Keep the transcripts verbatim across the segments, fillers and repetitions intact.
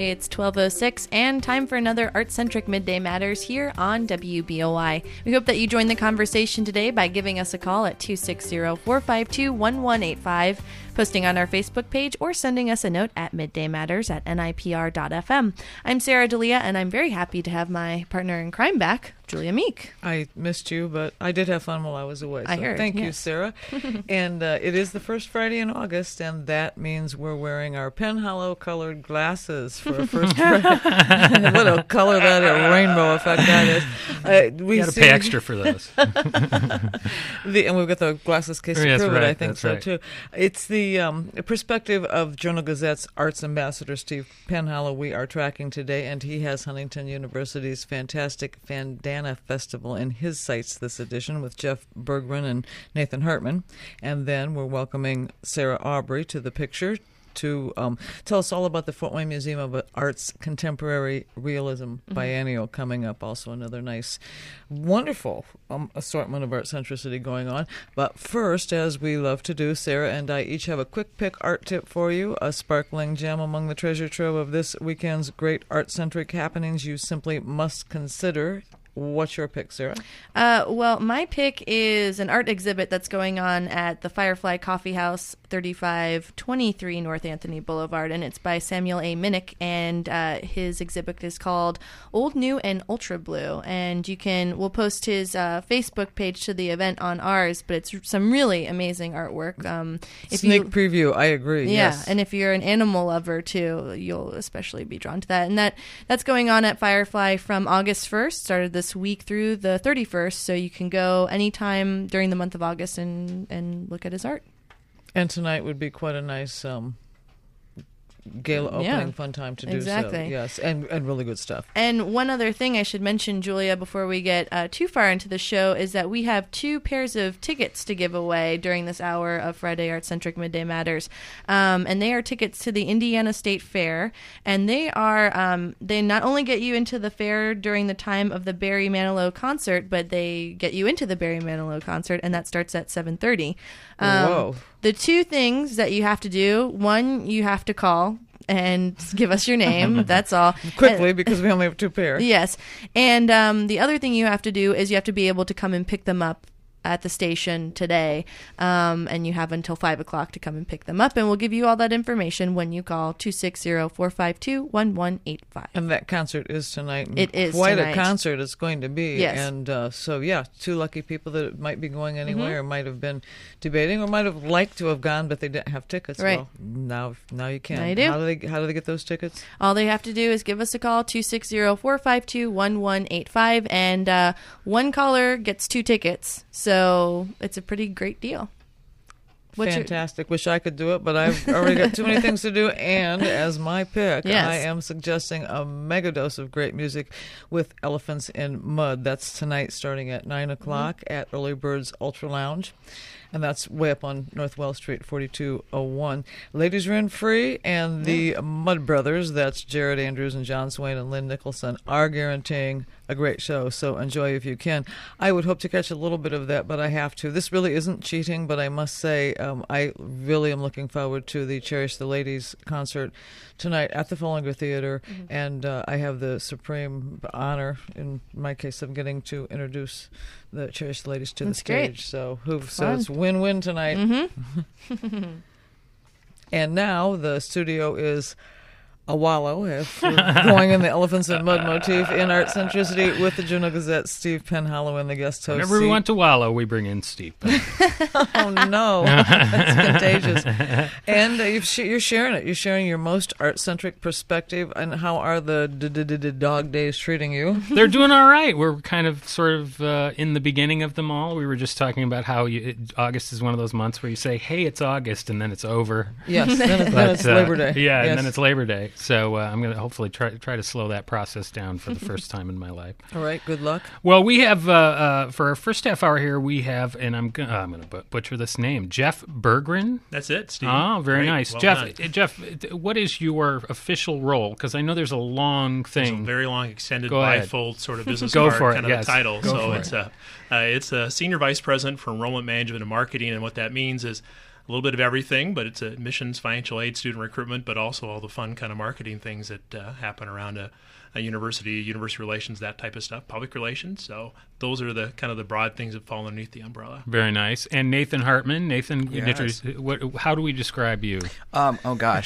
It's twelve oh six and time for another Art-Centric Midday Matters here on W B O I. We hope that you join the conversation today by giving us a call at two six zero, four five two, one one eight five, posting on our Facebook page, or sending us a note at middaymatters at N I P R dot F M. I'm Sarah D'Elia, and I'm very happy to have my partner in crime back, Julia Meek. I missed you, but I did have fun while I was away. So I heard. Thank yes. you, Sarah. And uh, it is the first Friday in August, and that means we're wearing our Penhallow colored glasses for a first Friday. What a color that, a rainbow effect that is. Uh, we you got to see, pay extra for those. the, and we've got the glasses case to Yes, prove right, it. I think that's so, right. too. It's the um, perspective of Journal Gazette's arts ambassador, Steve Penhallow, we are tracking today, and he has Huntington University's fantastic Fandana Festival in his sights this edition with Jeff Berggren and Nathan Hartman. And then we're welcoming Sarah Aubrey to the picture to um, tell us all about the Fort Wayne Museum of Art's Contemporary Realism mm-hmm. Biennial coming up. Also another nice, wonderful um, assortment of art centricity going on. But first, as we love to do, Sarah and I each have a quick pick art tip for you, a sparkling gem among the treasure trove of this weekend's great art-centric happenings you simply must consider. What's your pick, Sarah? Uh, well, my pick is an art exhibit that's going on at the Firefly Coffee House, thirty-five twenty-three North Anthony Boulevard, and it's by Samuel A. Minnick, and uh, his exhibit is called Old, New, and Ultra Blue. And you can, we'll post his uh, Facebook page to the event on ours, but it's some really amazing artwork. Um, if Sneak you, preview, I agree. Yeah, yes. And if you're an animal lover too, you'll especially be drawn to that. And that that's going on at Firefly from August first, started this week through the thirty-first, so you can go anytime during the month of August and, and look at his art. And tonight would be quite a nice um, gala opening, yeah, fun time to exactly. do so. Yes, and, and really good stuff. And one other thing I should mention, Julia, before we get uh, too far into the show, is that we have two pairs of tickets to give away during this hour of Friday Art-Centric Midday Matters. Um, and they are tickets to the Indiana State Fair. And they are, um, they not only get you into the fair during the time of the Barry Manilow concert, but they get you into the Barry Manilow concert, and that starts at seven thirty. Um, Whoa. The two things that you have to do, one, you have to call and give us your name. That's all. Quickly, and, because we only have two pairs. Yes. And um, the other thing you have to do is you have to be able to come and pick them up at the station today, um, and you have until five o'clock to come and pick them up, and we'll give you all that information when you call two six zero, four five two, one one eight five. And that concert is tonight. And it is quite tonight. a concert it's going to be. Yes. And uh, so, yeah, two lucky people that might be going anyway mm-hmm. or might have been debating or might have liked to have gone, but they didn't have tickets. Right. Well, now, now you can. Now you do. How do they, how do they get those tickets? All they have to do is give us a call, two six zero, four five two, one one eight five, and uh, one caller gets two tickets. So it's a pretty great deal. What's Fantastic. Your... Wish I could do it, but I've already got too many things to do. And as my pick, yes. I am suggesting a mega dose of great music with Elephants in Mud. That's tonight starting at nine o'clock mm-hmm. at Early Birds Ultra Lounge. And that's way up on North Wells Street, forty-two oh one. Ladies are in free, and the mm. Mud Brothers, that's Jared Andrews and John Swain and Lynn Nicholson, are guaranteeing a great show, so enjoy if you can. I would hope to catch a little bit of that, but I have to. This really isn't cheating, but I must say um, I really am looking forward to the Cherish the Ladies concert tonight at the Follinger Theater, mm-hmm. and uh, I have the supreme honor, in my case, of getting to introduce the Cherish the Ladies to That's the stage. Great. So, who, so it's win-win tonight. Mm-hmm. And now the studio is a wallow, if we're going in the Elephants in Mud motif in art centricity with the Juneau Gazette, Steve Penhallow in the guest host Whenever seat. we want to wallow, we bring in Steve. Oh, no. That's contagious. And uh, you've sh- you're sharing it. You're sharing your most art-centric perspective. And how are the d- d- d- d- dog days treating you? They're doing all right. We're kind of sort of uh, in the beginning of them all. We were just talking about how you, it, August is one of those months where you say, hey, it's August, and then it's over. Yes, then, it, But, then it's uh, Labor Day. Yeah, yes. and then it's Labor Day. So uh, I'm going to hopefully try try to slow that process down for the first time in my life. All right, good luck. Well, we have, uh, uh, for our first half hour here, we have, and I'm going uh, I'm going to butcher this name, Jeff Berggren. That's it, Steve. Oh, very Great. nice. Well Jeff, done. uh, Jeff, what is your official role? Because I know there's a long thing. It's a very long, extended, Go ahead. bifold sort of business Go card for it, kind of yes. the title. Go so for it's it. a uh, it's a senior vice president for enrollment management and marketing, and what that means is a little bit of everything, but it's admissions, financial aid, student recruitment, but also all the fun kind of marketing things that uh, happen around a, a university, university relations, that type of stuff, public relations. So those are the kind of the broad things that fall underneath the umbrella. Very nice. And Nathan Hartman, Nathan, Yes. what, how do we describe you? Um, oh gosh.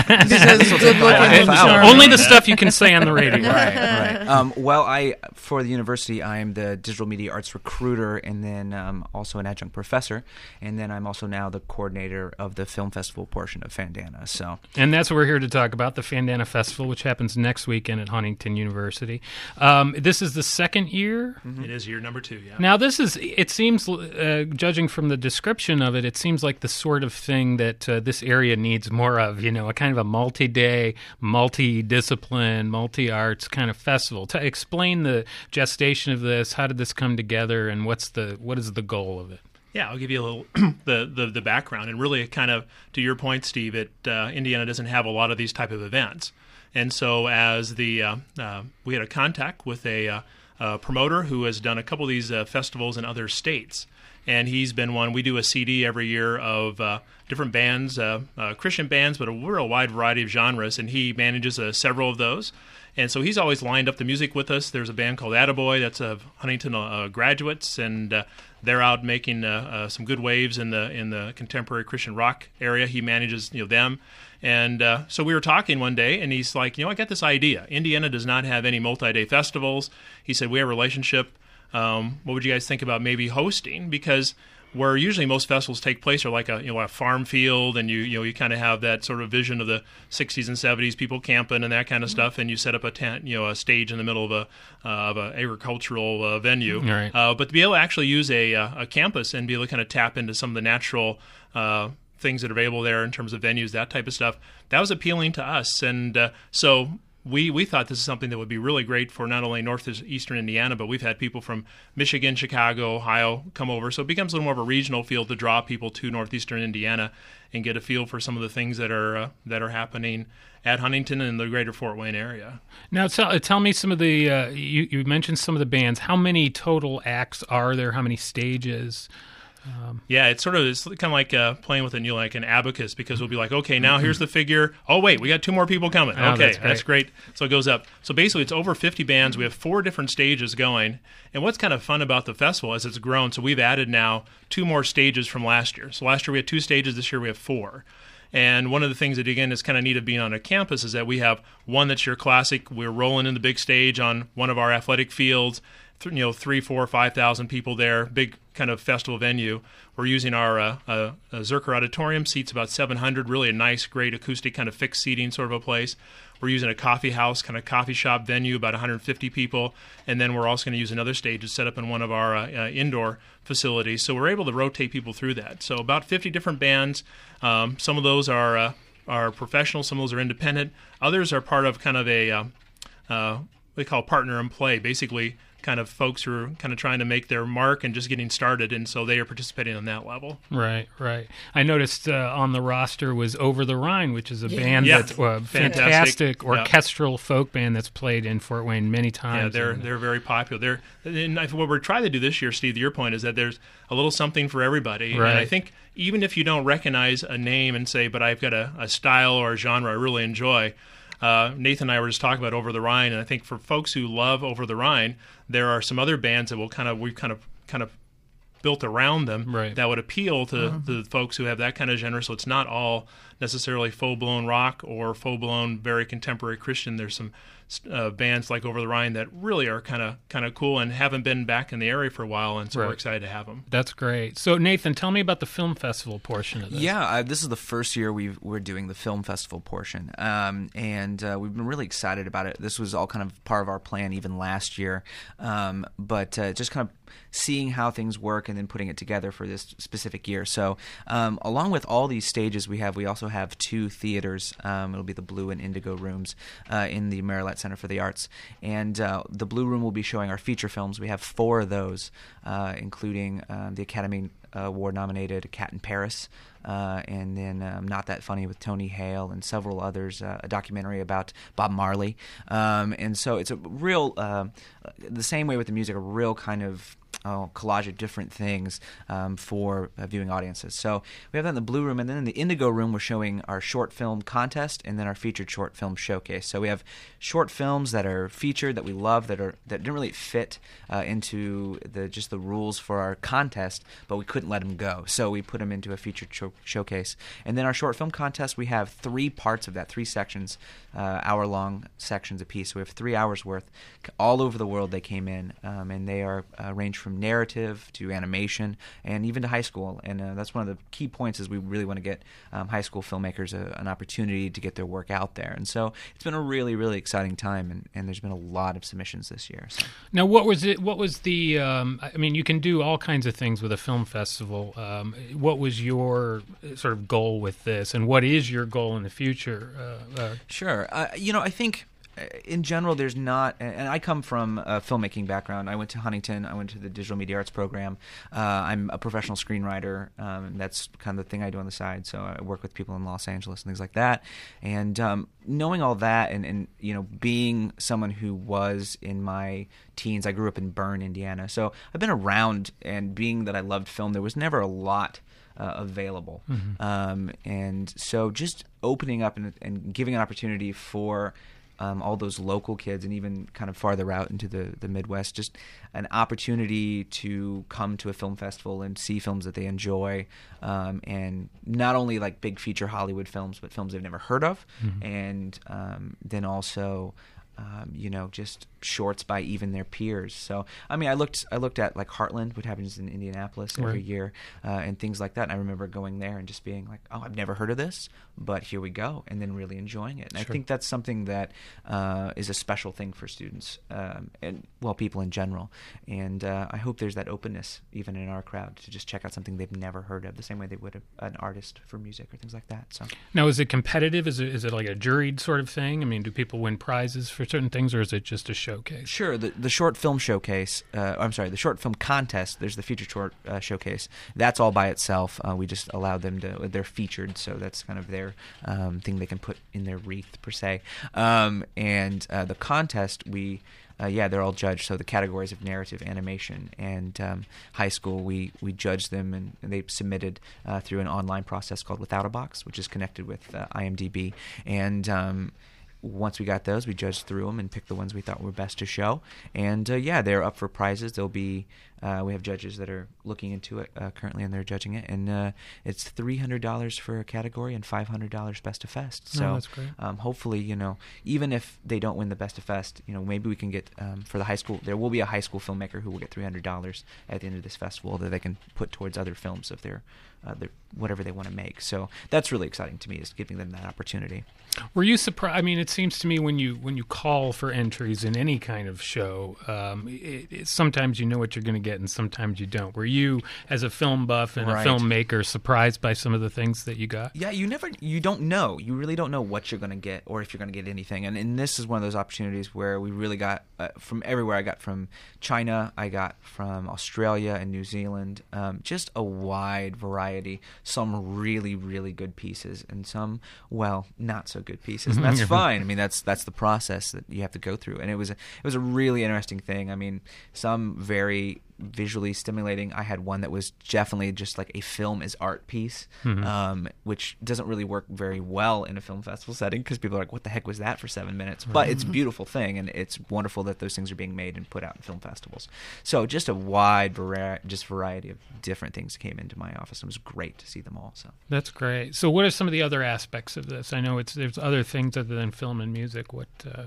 Only the stuff you can say on the radio. Right, right. Um, well, I for the university, I am the digital media arts recruiter, and then um, also an adjunct professor, and then I'm also now the coordinator of the film festival portion of Fandana. So, and that's what we're here to talk about, the Fandana Festival, which happens next weekend at Huntington University. Um, this is the second year. Mm-hmm. It is year number two. Yeah. Now, this is. It seems, uh, judging from the description of it, it seems like the sort of thing that uh, this area needs more of. You know, a kind of a multi-day, multi-discipline, multi-arts kind of festival. To explain the gestation of this, how did this come together, and what's the what is the goal of it? Yeah, I'll give you a little the, the the background, and really kind of to your point, Steve. It uh, Indiana doesn't have a lot of these type of events, and so as the uh, uh, we had a contact with a, uh, a promoter who has done a couple of these uh, festivals in other states, and he's been one. We do a C D every year of uh, different bands, uh, uh, Christian bands, but a real wide variety of genres, and he manages uh, several of those. And so he's always lined up the music with us. There's a band called Attaboy that's of Huntington uh, graduates, and uh, they're out making uh, uh, some good waves in the in the contemporary Christian rock area. He manages you know them, and uh, so we were talking one day, and he's like, you know, I got this idea. Indiana does not have any multi-day festivals. He said we have a relationship. Um, what would you guys think about maybe hosting? Because where usually most festivals take place are like a you know a farm field, and you you know you kind of have that sort of vision of the sixties and seventies, people camping and that kind of stuff, and you set up a tent, you know, a stage in the middle of a uh, of a agricultural uh, venue. Right. Uh, but to be able to actually use a a campus and be able to kind of tap into some of the natural uh, things that are available there in terms of venues, that type of stuff, that was appealing to us, and uh, so. We we thought this is something that would be really great for not only northeastern Indiana, but we've had people from Michigan, Chicago, Ohio come over. So it becomes a little more of a regional field to draw people to northeastern Indiana and get a feel for some of the things that are uh, that are happening at Huntington and the greater Fort Wayne area. Now, tell, tell me some of the, uh, you, you mentioned some of the bands. How many total acts are there? How many stages? Um, yeah, it's sort of it's kind of like uh, playing with a, you know, like an abacus, because we'll be like, okay, now here's the figure. Oh, wait, we got two more people coming. Oh, okay, that's great. that's great. So it goes up. So basically, it's over fifty bands. We have four different stages going. And what's kind of fun about the festival is it's grown. So we've added now two more stages from last year. So last year we had two stages. This year we have four. And one of the things that, again, is kind of neat of being on a campus is that we have one that's your classic. We're rolling in the big stage on one of our athletic fields. You know, three, four, five thousand people there, big kind of festival venue. We're using our uh, uh, Zerker Auditorium, seats about seven hundred, really a nice, great acoustic kind of fixed seating sort of a place. We're using a coffee house, kind of coffee shop venue, about one hundred fifty people. And then we're also going to use another stage to set up in one of our uh, uh, indoor facilities. So we're able to rotate people through that. So about fifty different bands. Um, some of those are uh, are professional, some of those are independent. Others are part of kind of a, uh, uh, what they call partner and play, basically kind of folks who are kind of trying to make their mark and just getting started, and so they are participating on that level. Right, right. I noticed uh, on the roster was Over the Rhine, which is a Yeah. band Yeah. that's uh, Fantastic. fantastic Yeah. orchestral folk band that's played in Fort Wayne many Yeah, times. they're And- they're very popular. They're and I- what we're trying to do this year, Steve, to your point, is that there's a little something for everybody. Right. And I think even if you don't recognize a name and say, but I've got a, a style or a genre I really enjoy, uh, Nathan and I were just talking about Over the Rhine, and I think for folks who love Over the Rhine, there are some other bands that will kind of we've kind of kind of built around them Right. that would appeal to the folks who have that kind of genre. So it's not all necessarily full-blown rock or full-blown very contemporary Christian. There's some uh, bands like Over the Rhine that really are kind of kind of cool and haven't been back in the area for a while, and so Right. we're excited to have them. That's great. So, Nathan, tell me about the film festival portion of this. Yeah, uh, this is the first year we've, we're doing the film festival portion, um, and uh, we've been really excited about it. This was all kind of part of our plan even last year, um, but uh, just kind of seeing how things work and then putting it together for this specific year. So um, along with all these stages we have, we also have two theaters. Um, it'll be the Blue and Indigo rooms uh, in the Maryland Center for the Arts. And uh, the Blue Room will be showing our feature films. We have four of those, uh, including um, the Academy Award-nominated Cat in Paris, uh, and then um, Not That Funny with Tony Hale and several others, uh, a documentary about Bob Marley. Um, and so it's a real, uh, the same way with the music, a real kind of oh, collage of different things um, for uh, viewing audiences. So we have that in the Blue Room, and then in the Indigo Room, we're showing our short film contest and then our featured short film showcase. So we have short films that are featured that we love that are that didn't really fit uh, into the just the rules for our contest, but we couldn't let them go. So we put them into a featured show- showcase. And then our short film contest, we have three parts of that, three sections, uh, hour-long sections apiece. So we have three hours worth. All over the world they came in, um, and they are uh, range from From narrative to animation and even to high school, and uh, that's one of the key points is we really want to get um, high school filmmakers a, an opportunity to get their work out there. And so it's been a really, really exciting time, and, and there's been a lot of submissions this year. So. Now, what was it? What was the? Um, I mean, you can do all kinds of things with a film festival. Um, what was your sort of goal with this, and what is your goal in the future? Uh, uh, sure, uh, you know, I think. In general, there's not, and I come from a filmmaking background. I went to Huntington. I went to the Digital Media Arts program. Uh, I'm a professional screenwriter, um, and that's kind of the thing I do on the side. So I work with people in Los Angeles and things like that. And um, knowing all that, and, and you know, being someone who was in my teens, I grew up in Bern, Indiana. So I've been around, and being that I loved film, there was never a lot Uh, available. Mm-hmm. Um, and so just opening up and, and giving an opportunity for um, all those local kids and even kind of farther out into the, the Midwest, just an opportunity to come to a film festival and see films that they enjoy, um, and not only like big feature Hollywood films, but films they've never heard of. Mm-hmm. And um, then also Um, you know, just shorts by even their peers. So, I mean, I looked, I looked at like Heartland, what happens in Indianapolis every right. year, uh, and things like that. And I remember going there and just being like, "Oh, I've never heard of this, but here we go," and then really enjoying it. And sure. I think that's something that uh, is a special thing for students, um, and well, people in general. And uh, I hope there's that openness even in our crowd to just check out something they've never heard of, the same way they would a, an artist for music or things like that. So, now, is it competitive? Is it is it like a juried sort of thing? I mean, do people win prizes for certain things, or is it just a showcase? Sure. The the short film showcase, uh, I'm sorry, the short film contest, there's the featured short uh, showcase. That's all by itself. Uh, we just allow them to, they're featured, so that's kind of their um, thing they can put in their wreath, per se. Um, and uh, the contest, we... Uh, yeah, they're all judged. So the categories of narrative, animation, and um, high school, we, we judged them, and, and they submitted uh, through an online process called Without a Box, which is connected with uh, I M D B. And um, once we got those, we judged through them and picked the ones we thought were best to show. And uh, yeah, they're up for prizes. They'll be uh, we have judges that are looking into it uh, currently, and they're judging it. And uh, it's three hundred dollars for a category and five hundred dollars best of fest. So oh, that's great. Um, hopefully, you know, even if they don't win the best of fest, you know, maybe we can get um, for the high school. There will be a high school filmmaker who will get three hundred dollars at the end of this festival that they can put towards other films if they're uh, they're whatever they want to make. So that's really exciting to me, is giving them that opportunity. Were you surprised? I mean, it seems to me when you when you call for entries in any kind of show, um, it, it, sometimes you know what you're going to get, and sometimes you don't. Were you, as a film buff and right. a filmmaker, surprised by some of the things that you got? Yeah, you never, you don't know. You really don't know what you're going to get, or if you're going to get anything. And, and this is one of those opportunities where we really got uh, from everywhere. I got from China, I got from Australia and New Zealand, um, just a wide variety. Some really, really good pieces, and some, well, not so good pieces, and that's fine. I mean, that's that's the process that you have to go through, and it was a, it was a really interesting thing. I mean, some very visually stimulating. I had one that was definitely just like a film is art piece, mm-hmm. um, which doesn't really work very well in a film festival setting because people are like, what the heck was that for seven minutes? But it's a beautiful thing, and it's wonderful that those things are being made and put out in film festivals. So just a wide vari- just variety of different things came into my office. It was great to see them all. So that's great. So what are some of the other aspects of this? I know it's there's other things other than film and music. What uh...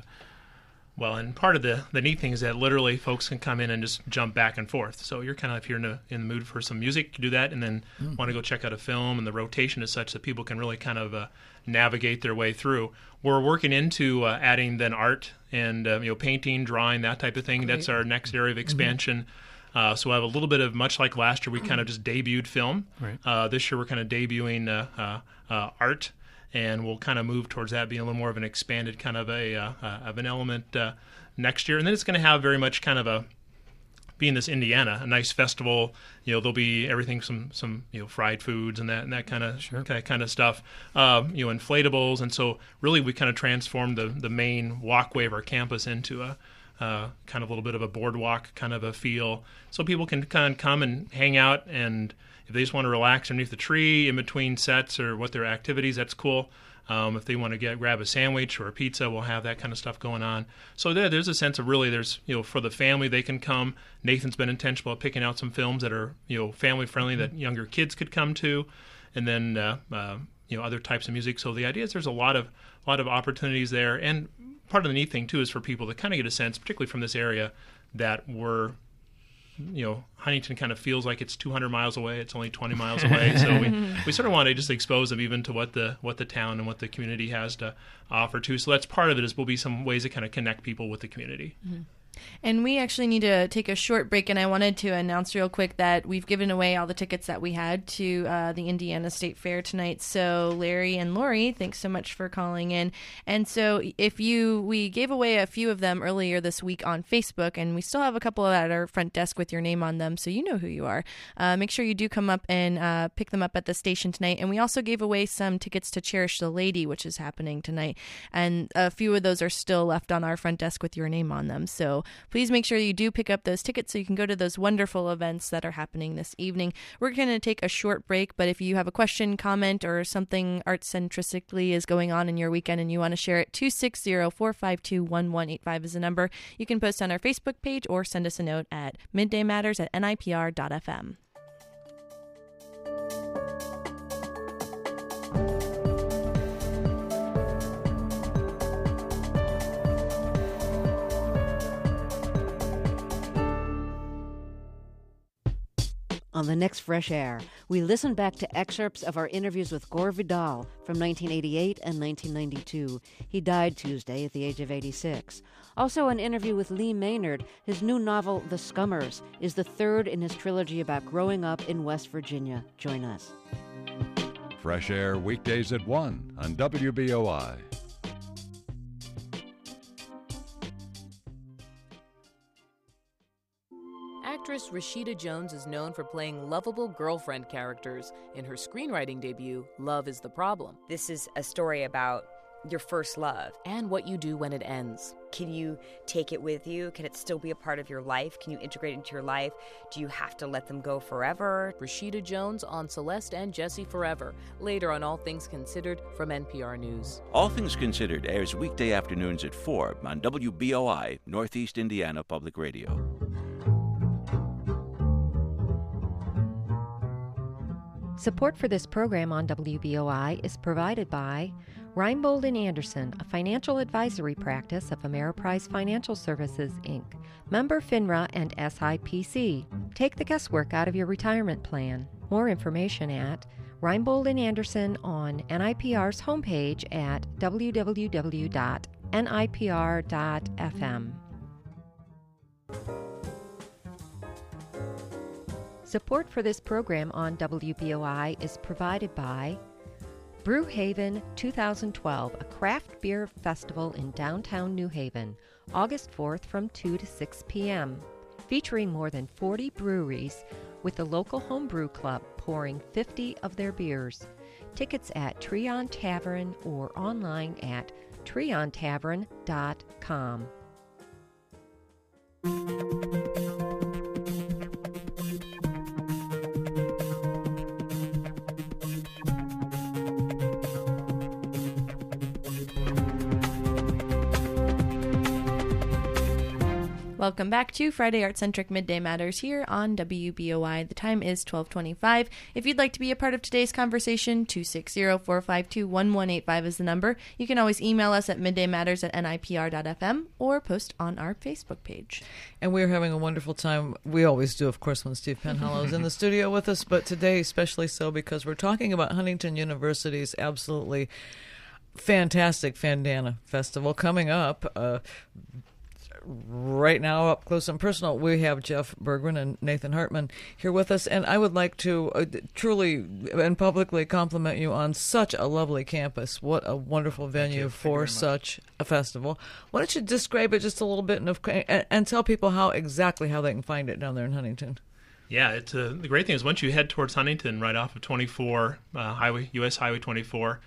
Well, and part of the, the neat thing is that literally folks can come in and just jump back and forth. So you're kind of, if you're in, a, in the mood for some music, you do that, and then mm. want to go check out a film, and the rotation is such that people can really kind of uh, navigate their way through. We're working into uh, adding then art and uh, you know painting, drawing, that type of thing. Great. That's our next area of expansion. Mm-hmm. Uh, so I have a little bit of, much like last year, we kind of just debuted film. Right. Uh, this year we're kind of debuting uh, uh, uh, art. And we'll kind of move towards that being a little more of an expanded kind of a uh, uh, of an element uh, next year. And then it's going to have very much kind of a, being this Indiana, a nice festival. You know, there'll be everything, some some you know fried foods and that and that kind of sure. kind of stuff. Uh, you know, inflatables, and so really we kind of transformed the the main walkway of our campus into a uh, kind of a little bit of a boardwalk kind of a feel. So people can kind of come and hang out, and if they just want to relax underneath the tree in between sets or what their activities, that's cool. Um, if they want to get grab a sandwich or a pizza, we'll have that kind of stuff going on. So there, there's a sense of really, there's, you know, for the family, they can come. Nathan's been intentional about picking out some films that are, you know, family friendly that younger kids could come to, and then uh, uh, you know, other types of music. So the idea is there's a lot of a lot of opportunities there, and part of the neat thing too is for people to kind of get a sense, particularly from this area, that we're, you know, Huntington kind of feels like it's two hundred miles away. It's only twenty miles away. So we, we sort of want to just expose them even to what the what the town and what the community has to offer too. So that's part of it, is will be some ways to kind of connect people with the community. Mm-hmm. And we actually need to take a short break, and I wanted to announce real quick that we've given away all the tickets that we had to uh, the Indiana State Fair tonight. So Larry and Lori, thanks so much for calling in. And so if you, we gave away a few of them earlier this week on Facebook, and we still have a couple at our front desk with your name on them, so you know who you are. Uh, make sure you do come up and uh, pick them up at the station tonight. And we also gave away some tickets to Cherish the Lady, which is happening tonight. And a few of those are still left on our front desk with your name on them. So please make sure you do pick up those tickets so you can go to those wonderful events that are happening this evening. We're going to take a short break, but if you have a question, comment, or something art-centrically is going on in your weekend and you want to share it, two six zero, four five two, one one eight five is the number. You can post on our Facebook page or send us a note at midday matters at N I P R dot F M. On the next Fresh Air, we listen back to excerpts of our interviews with Gore Vidal from nineteen eighty-eight and nineteen ninety-two. He died Tuesday at the age of eighty-six. Also, an interview with Lee Maynard. His new novel, The Scummers, is the third in his trilogy about growing up in West Virginia. Join us. Fresh Air weekdays at one on W B O I. Actress Rashida Jones is known for playing lovable girlfriend characters. In her screenwriting debut, Love is the Problem. This is a story about your first love. And what you do when it ends. Can you take it with you? Can it still be a part of your life? Can you integrate it into your life? Do you have to let them go forever? Rashida Jones on Celeste and Jesse Forever. Later on All Things Considered from N P R News. All Things Considered airs weekday afternoons at four on W B O I, Northeast Indiana Public Radio. Support for this program on W B O I is provided by Reinbold and Anderson, a financial advisory practice of Ameriprise Financial Services, Incorporated. Member FINRA and S I P C. Take the guesswork out of your retirement plan. More information at Reinbold and Anderson on N I P R's homepage at w w w dot N I P R dot F M. Support for this program on W B O I is provided by Brewhaven twenty twelve, a craft beer festival in downtown New Haven, August fourth from two to six p.m., featuring more than forty breweries with the local homebrew club pouring fifty of their beers. Tickets at Treon Tavern or online at treon tavern dot com. Welcome back to Friday Art-Centric Midday Matters here on W B O I. The time is twelve twenty-five. If you'd like to be a part of today's conversation, two six zero, four five two, one one eight five is the number. You can always email us at middaymatters at N I P R dot F M or post on our Facebook page. And we're having a wonderful time. We always do, of course, when Steve Penhallow is in the studio with us, but today especially so because we're talking about Huntington University's absolutely fantastic Fandana Festival coming up. Uh, Right now, up close and personal, we have Jeff Bergman and Nathan Hartman here with us, and I would like to uh, truly and publicly compliment you on such a lovely campus. What a wonderful venue for such a festival. Why don't you describe it just a little bit and, and, and tell people how exactly how they can find it down there in Huntington? Yeah, it's uh, the great thing is once you head towards Huntington, right off of twenty-four uh, Highway U S Highway twenty-four.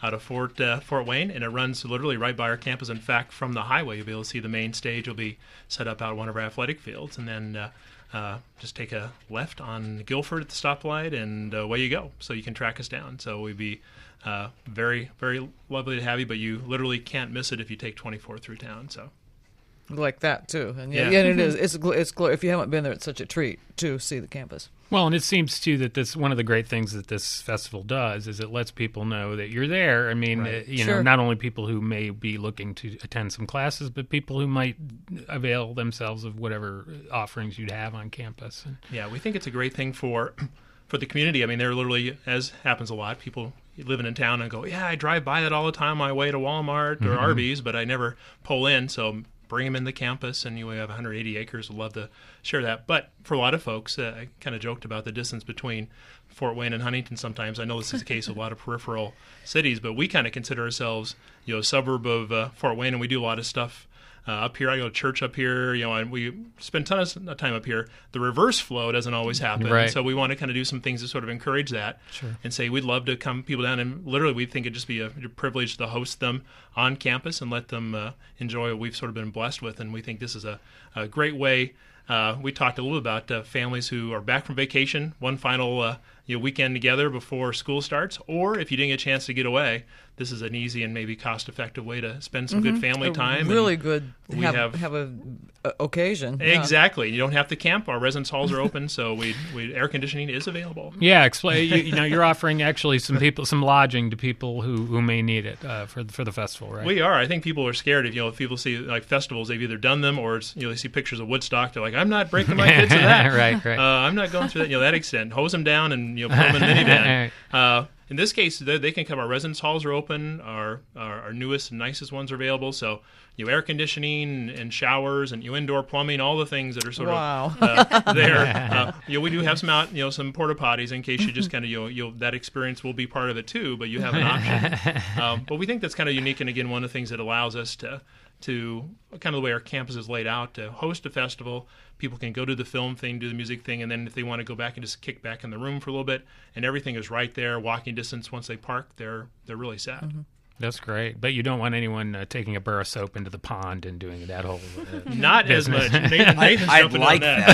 out of Fort uh, Fort Wayne, and it runs literally right by our campus. In fact, from the highway, you'll be able to see the main stage. Will be set up out one of our athletic fields, and then uh, uh, just take a left on Guilford at the stoplight, and away you go. So you can track us down. So we'd be uh, very, very lovely to have you, but you literally can't miss it if you take twenty-four through town. So. Like that too, and yeah, Yeah. yeah it is. It's gl- it's gl- if you haven't been there, it's such a treat to see the campus. Well, and it seems too that this one of the great things that this festival does is it lets people know that you're there. I mean, Right. uh, you Sure. know, not only people who may be looking to attend some classes, but people who might avail themselves of whatever offerings you'd have on campus. And, Yeah, we think it's a great thing for for the community. I mean, they're literally, as happens a lot, people living in town and go, yeah, I drive by that all the time on my way to Walmart or Mhm. Arby's, but I never pull in. So bring them in the campus, and you have one hundred eighty acres. We'd love to share that. But for a lot of folks, uh, I kind of joked about the distance between Fort Wayne and Huntington sometimes. I know this is the case of a lot of peripheral cities, but we kind of consider ourselves, you know, a suburb of uh, Fort Wayne, and we do a lot of stuff uh, up here. I go to church up here, you know, and we spend a ton of time up here. The reverse flow doesn't always happen. Right. So we want to kind of do some things to sort of encourage that Sure. and say we'd love to come people down, and literally we think it'd just be a, a privilege to host them on campus and let them uh, enjoy what we've sort of been blessed with. And we think this is a, a great way. Uh, we talked a little about uh, families who are back from vacation, one final uh, you know, weekend together before school starts, or if you didn't get a chance to get away, this is an easy and maybe cost-effective way to spend some good family A time. Really and good. We have have, have a, a occasion. Yeah. exactly. You don't have to camp. Our residence halls are open, so we, we air conditioning is available. yeah, explain. You, you know, you're offering actually some people some lodging to people who, who may need it uh, for for the festival, right? We are. I think people are scared. If you know, if people see like festivals, they've either done them or it's, you know they see pictures of Woodstock. They're like, I'm not breaking my kids to that. Right, right. Uh, I'm not going through that. You know that extent. Hose them down and you know put them in a minivan. Uh, in this case, they, they can come. Our residence halls are open. Our, our our newest and nicest ones are available. So you know, air conditioning and showers and you know, indoor plumbing, all the things that are sort Wow. of uh, there. Uh, you know, we do have some out, you know, some porta potties in case you just kind of you know, you'll that experience will be part of it too. But you have an option. Um, but we think that's kind of unique, and again, one of the things that allows us to to kind of the way our campus is laid out to host a festival. People can go to the film thing, do the music thing, and then if they want to go back and just kick back in the room for a little bit, and everything is right there, walking distance. Once they park, they're they're really set. Mm-hmm. That's great. But you don't want anyone uh, taking a bar of soap into the pond and doing that whole uh, Not business. as much. Nathan, Nathan's I'd jumping like on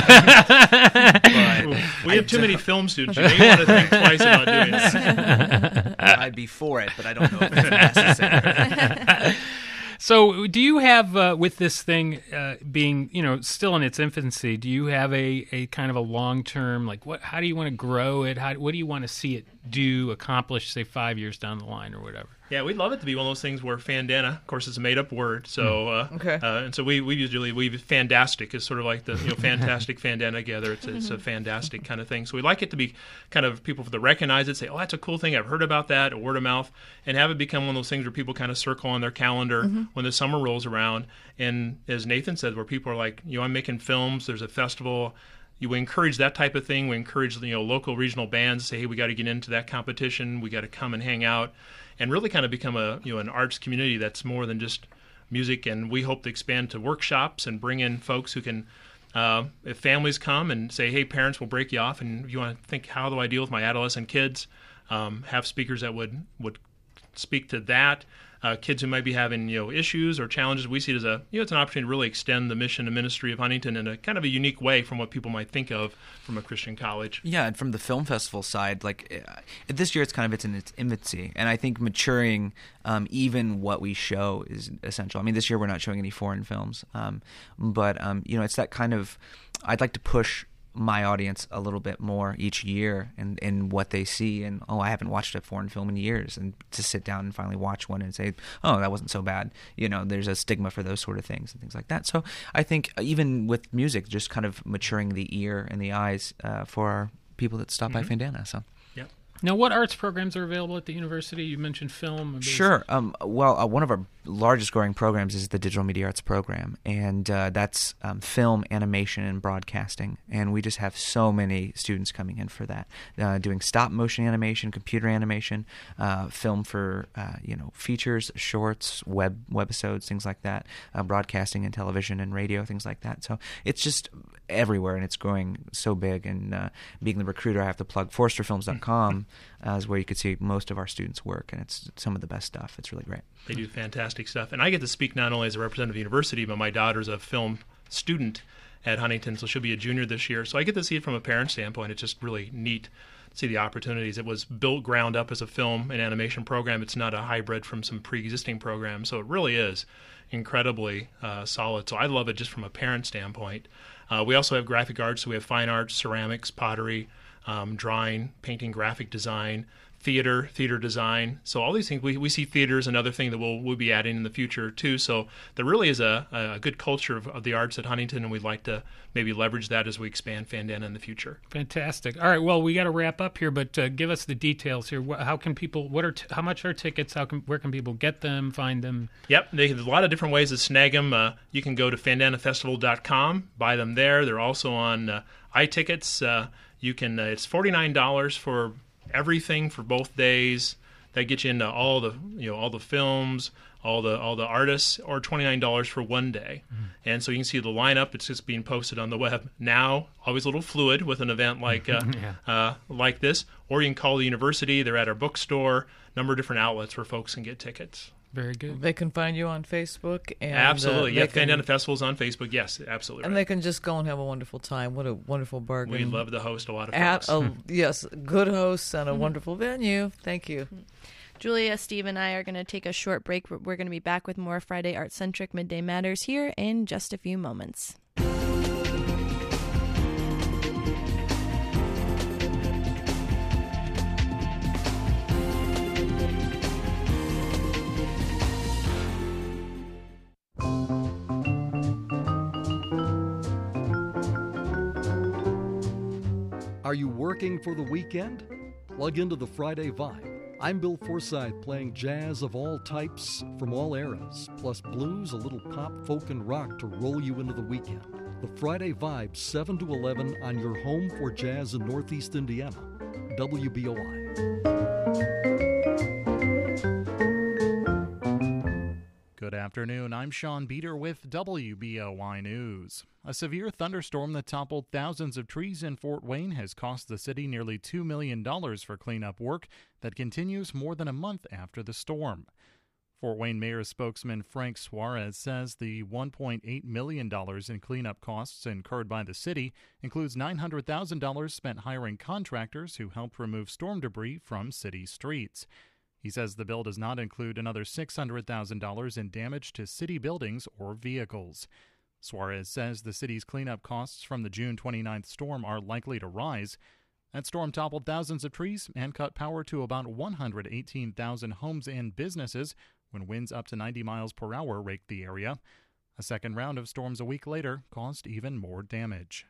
that. But we have too many film students. You may want to think twice about doing that. I'd be for it, but I don't know if it's necessary. So, do you have uh, with this thing uh, being, you know, still in its infancy? Do you have a, a kind of a long term, like what? How do you want to grow it? How what do you want to see it do, accomplish, say five years down the line or whatever? Yeah, we'd love it to be one of those things where Fandana, of course, it's a made-up word. So, uh, Okay. uh, and so we we usually we Fandastic is sort of like the you know fantastic Fandana together. It's a, it's a Fandastic kind of thing. So we like it to be kind of people that recognize it, say, oh, that's a cool thing. I've heard about that, or word of mouth, and have it become one of those things where people kind of circle on their calendar when the summer rolls around. And as Nathan said, where people are like, you know, I'm making films. There's a festival. You encourage that type of thing. We encourage you know local regional bands to say, hey, we got to get into that competition. We got to come and hang out. And really kind of become a you know an arts community that's more than just music. And we hope to expand to workshops and bring in folks who can, uh, if families come and say, hey, parents will break you off, and if you want to think, how do I deal with my adolescent kids? Um, have speakers that would would speak to that. Uh, kids who might be having you know issues or challenges, we see it as a you know it's an opportunity to really extend the mission and ministry of Huntington in a kind of a unique way from what people might think of from a Christian college. Yeah, and from the film festival side, like uh, this year, it's kind of it's in its infancy, and I think maturing um, even what we show is essential. I mean, this year we're not showing any foreign films, um, but um, you know, it's that kind of. I'd like to push my audience a little bit more each year and in, in what they see, and oh, I haven't watched a foreign film in years, and to sit down and finally watch one and say, oh, that wasn't so bad. You know, there's a stigma for those sort of things and things like that. So I think even with music, just kind of maturing the ear and the eyes uh, for our people that stop Mm-hmm. by Fandana. So. Now, what arts programs are available at the university? You mentioned film. and Sure. Um, well, uh, one of our largest growing programs is the Digital Media Arts program, and uh, that's um, film, animation, and broadcasting. And we just have so many students coming in for that, uh, doing stop motion animation, computer animation, uh, film for uh, you know features, shorts, web webisodes, things like that, uh, broadcasting and television and radio, things like that. So it's just everywhere, and it's growing so big. And uh, being the recruiter, I have to plug Forster Films dot com uh, is where you could see most of our students' work, and it's some of the best stuff. It's really great. They do fantastic stuff. And I get to speak not only as a representative of the university, but my daughter's a film student at Huntington, so she'll be a junior this year. So I get to see it from a parent standpoint. It's just really neat to see the opportunities. It was built ground up as a film and animation program. It's not a hybrid from some pre-existing program. So it really is incredibly uh, solid. So I love it just from a parent standpoint. Uh, we also have graphic arts. So we have fine arts, ceramics, pottery, um, drawing, painting, graphic design, theater, theater design. So all these things, we, we see theater as another thing that we'll, we'll be adding in the future too. So there really is a, a good culture of, of the arts at Huntington, and we'd like to maybe leverage that as we expand Fandana in the future. Fantastic. All right, well, we got to wrap up here, but uh, give us the details here. How can people, what are, t- how much are tickets? How can, where can people get them, find them? Yep, they, there's a lot of different ways to snag them. Uh, you can go to fandana festival dot com, buy them there. They're also on uh, iTickets. Uh, you can, uh, it's forty-nine dollars for everything for both days. That gets you into all the you know all the films, all the all the artists, or twenty-nine dollars for one day. Mm-hmm. And so you can see the lineup. It's just being posted on the web now. Always a little fluid with an event like uh, yeah. uh, like this. Or you can call the university. They're at our bookstore. Number of different outlets where folks can get tickets. Very good. They can find you on Facebook. And, absolutely. Uh, yeah, can, Fandana Festival's on Facebook. Yes, absolutely. And right. they can just go and have a wonderful time. What a wonderful bargain. We love to host a lot of At folks. a, yes, good hosts and a Mm-hmm. wonderful venue. Thank you. Julia, Steve, and I are going to take a short break. We're going to be back with more Friday Art-Centric Midday Matters here in just a few moments. Are you working for the weekend? Plug into the Friday Vibe. I'm Bill Forsyth, playing jazz of all types from all eras, plus blues, a little pop, folk, and rock to roll you into the weekend. The Friday Vibe, seven to eleven on your home for jazz in Northeast Indiana. W B O I. Good afternoon. I'm Sean Beater with W B O I News. A severe thunderstorm that toppled thousands of trees in Fort Wayne has cost the city nearly two million dollars for cleanup work that continues more than a month after the storm. Fort Wayne Mayor spokesman Frank Suarez says the one point eight million dollars in cleanup costs incurred by the city includes nine hundred thousand dollars spent hiring contractors who helped remove storm debris from city streets. He says the bill does not include another six hundred thousand dollars in damage to city buildings or vehicles. Suarez says the city's cleanup costs from the June twenty-ninth storm are likely to rise. That storm toppled thousands of trees and cut power to about one hundred eighteen thousand homes and businesses when winds up to ninety miles per hour raked the area. A second round of storms a week later caused even more damage.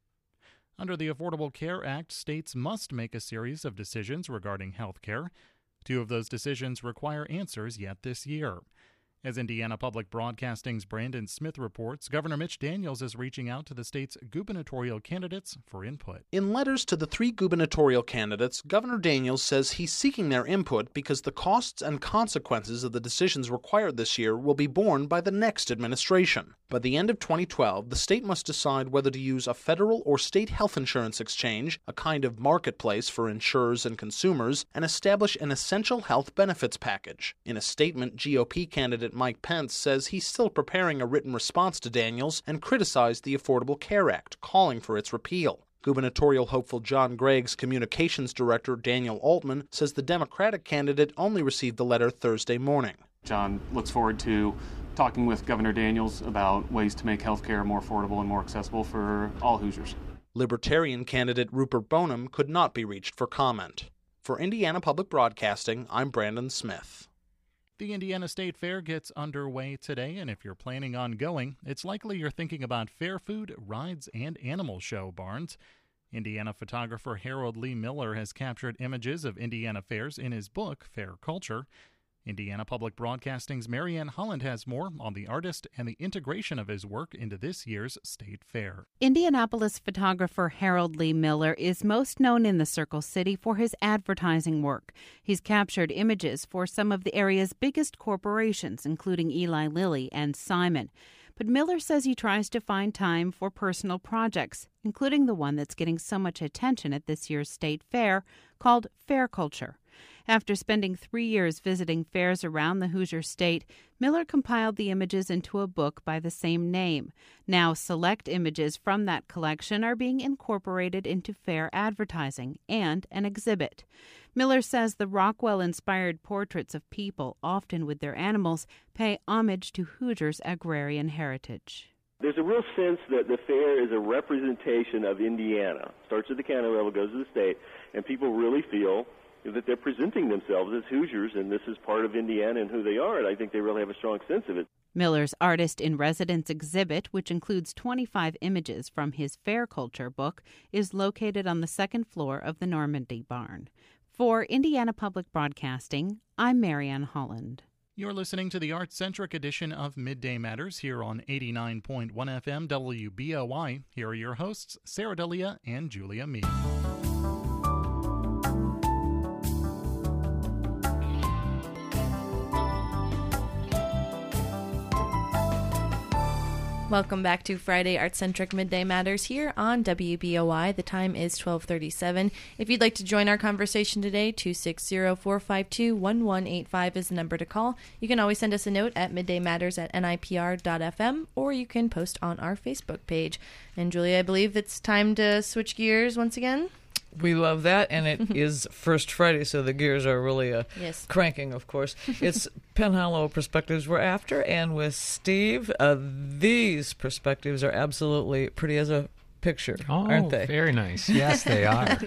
Under the Affordable Care Act, states must make a series of decisions regarding health care. Two of those decisions require answers yet this year. As Indiana Public Broadcasting's Brandon Smith reports, Governor Mitch Daniels is reaching out to the state's gubernatorial candidates for input. In letters to the three gubernatorial candidates, Governor Daniels says he's seeking their input because the costs and consequences of the decisions required this year will be borne by the next administration. By the end of twenty twelve, the state must decide whether to use a federal or state health insurance exchange, a kind of marketplace for insurers and consumers, and establish an essential health benefits package. In a statement, G O P candidate Mike Pence says he's still preparing a written response to Daniels and criticized the Affordable Care Act, calling for its repeal. Gubernatorial hopeful John Gregg's communications director Daniel Altman says the Democratic candidate only received the letter Thursday morning. John looks forward to talking with Governor Daniels about ways to make health care more affordable and more accessible for all Hoosiers. Libertarian candidate Rupert Bonham could not be reached for comment. For Indiana Public Broadcasting, I'm Brandon Smith. The Indiana State Fair gets underway today, and if you're planning on going, it's likely you're thinking about fair food, rides, and animal show barns. Indiana photographer Harold Lee Miller has captured images of Indiana fairs in his book, Fair Culture. Indiana Public Broadcasting's Marianne Holland has more on the artist and the integration of his work into this year's state fair. Indianapolis photographer Harold Lee Miller is most known in the Circle City for his advertising work. He's captured images for some of the area's biggest corporations, including Eli Lilly and Simon. But Miller says he tries to find time for personal projects, including the one that's getting so much attention at this year's state fair, called Fair Culture. After spending three years visiting fairs around the Hoosier State, Miller compiled the images into a book by the same name. Now, select images from that collection are being incorporated into fair advertising and an exhibit. Miller says the Rockwell-inspired portraits of people, often with their animals, pay homage to Hoosiers' agrarian heritage. There's a real sense that the fair is a representation of Indiana. Starts at the county level, goes to the state, and people really feel that they're presenting themselves as Hoosiers, and this is part of Indiana and who they are, and I think they really have a strong sense of it. Miller's Artist-in-Residence exhibit, which includes twenty-five images from his Fair Culture book, is located on the second floor of the Normandy Barn. For Indiana Public Broadcasting, I'm Marianne Holland. You're listening to the art-centric edition of Midday Matters here on eighty-nine point one F M W B O I. Here are your hosts, Sarah Delia and Julia Mee. Welcome back to Friday Art-Centric Midday Matters here on W B O I. The time is twelve thirty-seven. If you'd like to join our conversation today, two six zero, four five two, one one eight five is the number to call. You can always send us a note at middaymatters at N I P R dot F M, or you can post on our Facebook page. And Julia, I believe it's time to switch gears once again. We love that, and it is First Friday, so the gears are really uh, yes. cranking, of course. It's Penhallow perspectives we're after, and with Steve, uh, these perspectives are absolutely pretty as a picture, oh, aren't they? Very nice. Yes, they are.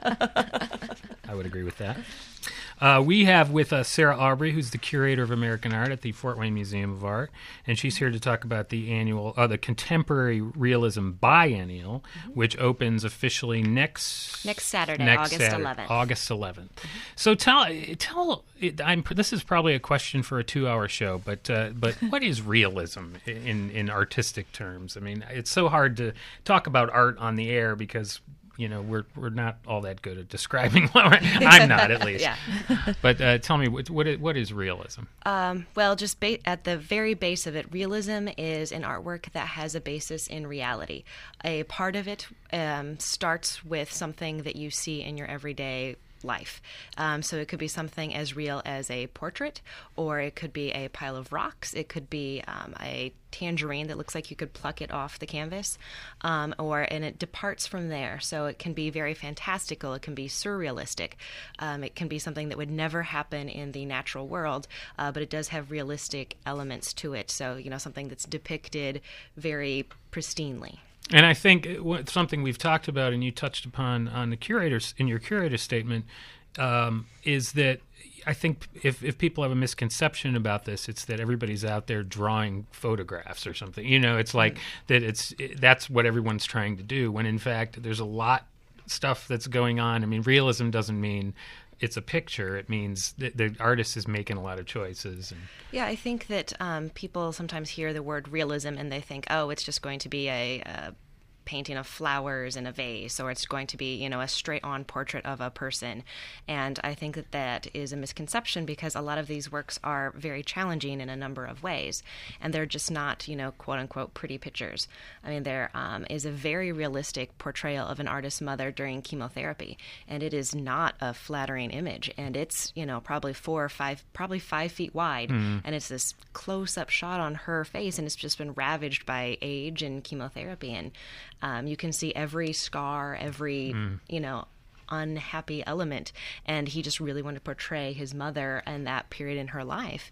I would agree with that. Uh, we have with us Sarah Aubrey, who's the curator of American art at the Fort Wayne Museum of Art, and she's here to talk about the annual, uh, the Contemporary Realism Biennial, mm-hmm. which opens officially next next Saturday, next August Saturday, eleventh. August eleventh. Mm-hmm. So tell tell I'm this is probably a question for a two-hour show, but uh, but what is realism in in artistic terms? I mean, it's so hard to talk about art on the air because, you know, we're we're not all that good at describing. I'm not, at least. Yeah. But uh, tell me, what what is, what is realism? Um, well, just ba- at the very base of it, realism is an artwork that has a basis in reality. A part of it um, starts with something that you see in your everyday life. Um, so it could be something as real as a portrait, or it could be a pile of rocks. It could be um, a tangerine that looks like you could pluck it off the canvas, um, or and it departs from there. So it can be very fantastical. It can be surrealistic. Um, it can be something that would never happen in the natural world, uh, but it does have realistic elements to it. So, you know, something that's depicted very pristinely. And I think something we've talked about, and you touched upon on the curators in your curator statement, um, is that I think if, if people have a misconception about this, it's that everybody's out there drawing photographs or something. You know, it's like mm-hmm. that it's it, that's what everyone's trying to do, when in fact there's a lot of stuff that's going on. I mean, realism doesn't mean it's a picture. It means that the artist is making a lot of choices. And yeah, I think that um, people sometimes hear the word realism and they think, oh, it's just going to be a, a painting of flowers in a vase, or it's going to be, you know, a straight-on portrait of a person. And I think that that is a misconception, because a lot of these works are very challenging in a number of ways, and they're just not, you know, quote-unquote pretty pictures. I mean, there um, is a very realistic portrayal of an artist's mother during chemotherapy, and it is not a flattering image, and it's, you know, probably four or five, probably five feet wide, mm. and it's this close-up shot on her face, and it's just been ravaged by age and chemotherapy, and Um, you can see every scar, every, mm. you know, unhappy element. And he just really wanted to portray his mother and that period in her life.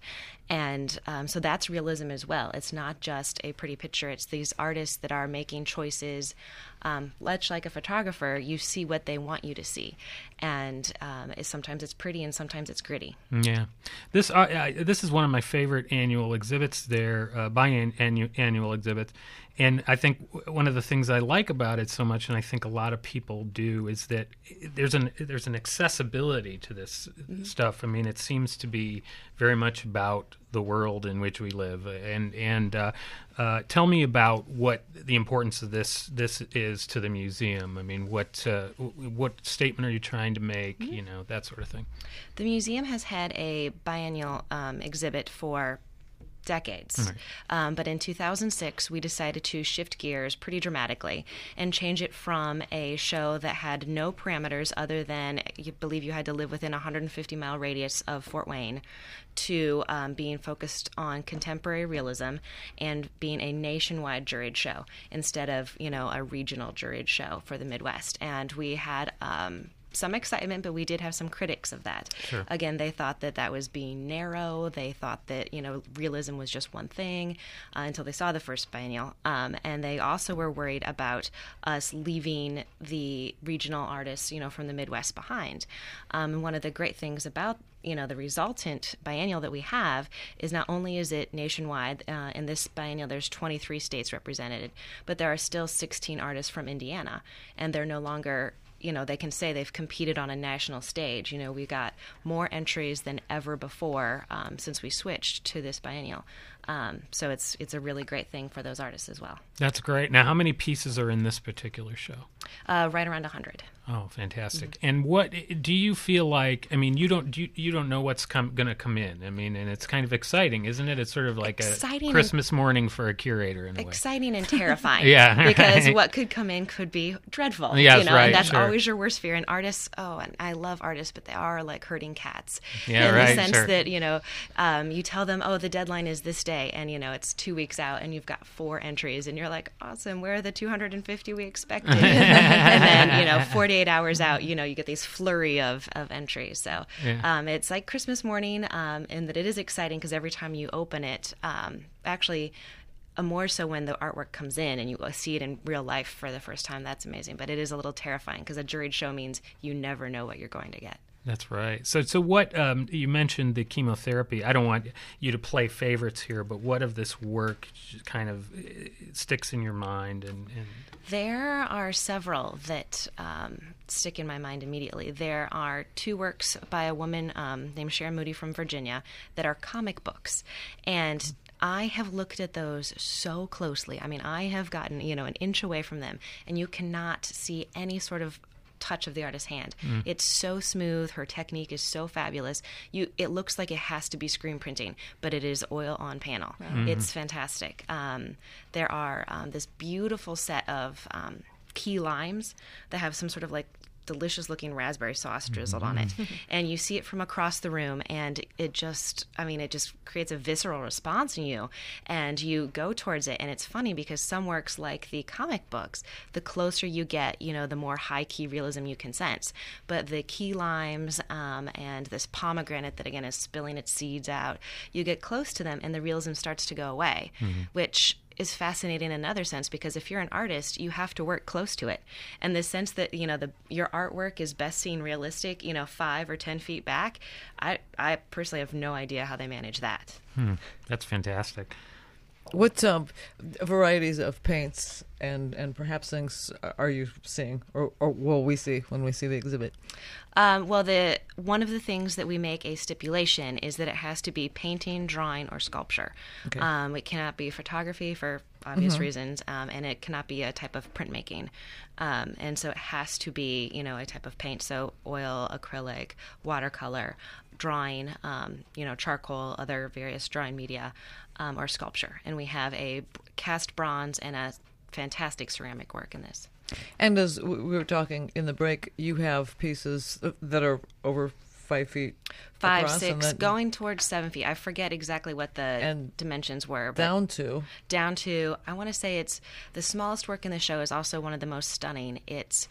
And um, so that's realism as well. It's not just a pretty picture. It's these artists that are making choices. Um, much like a photographer, you see what they want you to see. And um, it's, sometimes it's pretty and sometimes it's gritty. Yeah. This uh, uh, this is one of my favorite annual exhibits there, uh, biannual exhibits. And I think one of the things I like about it so much, and I think a lot of people do, is that there's an there's an accessibility to this mm-hmm. stuff. I mean, it seems to be very much about the world in which we live. And and uh, uh, tell me about what the importance of this this is to the museum. I mean, what uh, what statement are you trying to make? Mm-hmm. You know, that sort of thing. The museum has had a biennial um, exhibit for decades. Right. Um, but in two thousand six, we decided to shift gears pretty dramatically and change it from a show that had no parameters other than you believe you had to live within a one hundred fifty mile radius of Fort Wayne to um, being focused on contemporary realism and being a nationwide juried show instead of, you know, a regional juried show for the Midwest. And we had um, some excitement, but we did have some critics of that. Sure. Again, they thought that that was being narrow. They thought that, you know, realism was just one thing uh, until they saw the first biennial. Um, and they also were worried about us leaving the regional artists, you know, from the Midwest behind. Um, and one of the great things about you know, the resultant biennial that we have is not only is it nationwide, uh, in this biennial there's twenty-three states represented, but there are still sixteen artists from Indiana, and they're no longer, you know, they can say they've competed on a national stage. You know, we got more entries than ever before um, since we switched to this biennial. Um, so it's it's a really great thing for those artists as well. That's great. Now, how many pieces are in this particular show? Uh, right around one hundred. Oh, fantastic! Mm-hmm. And what do you feel like? I mean, you don't you, you don't know what's going to come in. I mean, and it's kind of exciting, isn't it? It's sort of like exciting a Christmas and, morning for a curator in a way. Exciting and terrifying. Yeah, because what could come in could be dreadful. Yeah, you know, right. And that's sure. always your worst fear. And artists, oh, and I love artists, but they are like herding cats. Yeah, in right. the sense sure. that you know, um, you tell them, oh, the deadline is this day, and you know, it's two weeks out, and you've got four entries, and you're like, awesome. Where are the two hundred fifty we expected? And then you know, forty-eight hours out, you know, you get these flurry of, of entries. So yeah. um, it's like Christmas morning, um, in that it is exciting because every time you open it, um, actually, uh, more so when the artwork comes in and you see it in real life for the first time, that's amazing. But it is a little terrifying because a juried show means you never know what you're going to get. That's right. So, so what um, you mentioned the chemotherapy. I don't want you to play favorites here, but what of this work kind of sticks in your mind? And, and... There are several that um, stick in my mind immediately. There are two works by a woman um, named Sharon Moody from Virginia that are comic books, and I have looked at those so closely. I mean, I have gotten, you know, an inch away from them, and you cannot see any sort of touch of the artist's hand. Mm. It's so smooth. Her technique is so fabulous. You, it looks like it has to be screen printing, but it is oil on panel. Mm-hmm. It's fantastic. Um, there are um, this beautiful set of um, key limes that have some sort of like delicious looking raspberry sauce drizzled mm-hmm. on it, and you see it from across the room, and it just, I mean, it just creates a visceral response in you, and you go towards it. And it's funny because some works, like the comic books, the closer you get, you know, the more high key realism you can sense. But the key limes um, and this pomegranate that again is spilling its seeds out, you get close to them and the realism starts to go away, mm-hmm. which is fascinating in another sense, because if you're an artist, you have to work close to it. And the sense that, you know, the your artwork is best seen realistic, you know, five or ten feet back, I, I personally have no idea how they manage that. Hmm. That's fantastic. What um, varieties of paints and, and perhaps things are you seeing, or, or will we see when we see the exhibit? Um, well, the one of the things that we make a stipulation is that it has to be painting, drawing, or sculpture. Okay. Um, it cannot be photography for obvious mm-hmm. reasons, um, and it cannot be a type of printmaking. Um, and so it has to be, you know, a type of paint, so oil, acrylic, watercolor, drawing, um, you know, charcoal, other various drawing media, um, or sculpture. And we have a cast bronze and a fantastic ceramic work in this. And as we were talking in the break, you have pieces that are over five feet Five, across, six, then, going towards seven feet. I forget exactly what the and dimensions were. But down to? Down to, I want to say it's, the smallest work in the show is also one of the most stunning. It's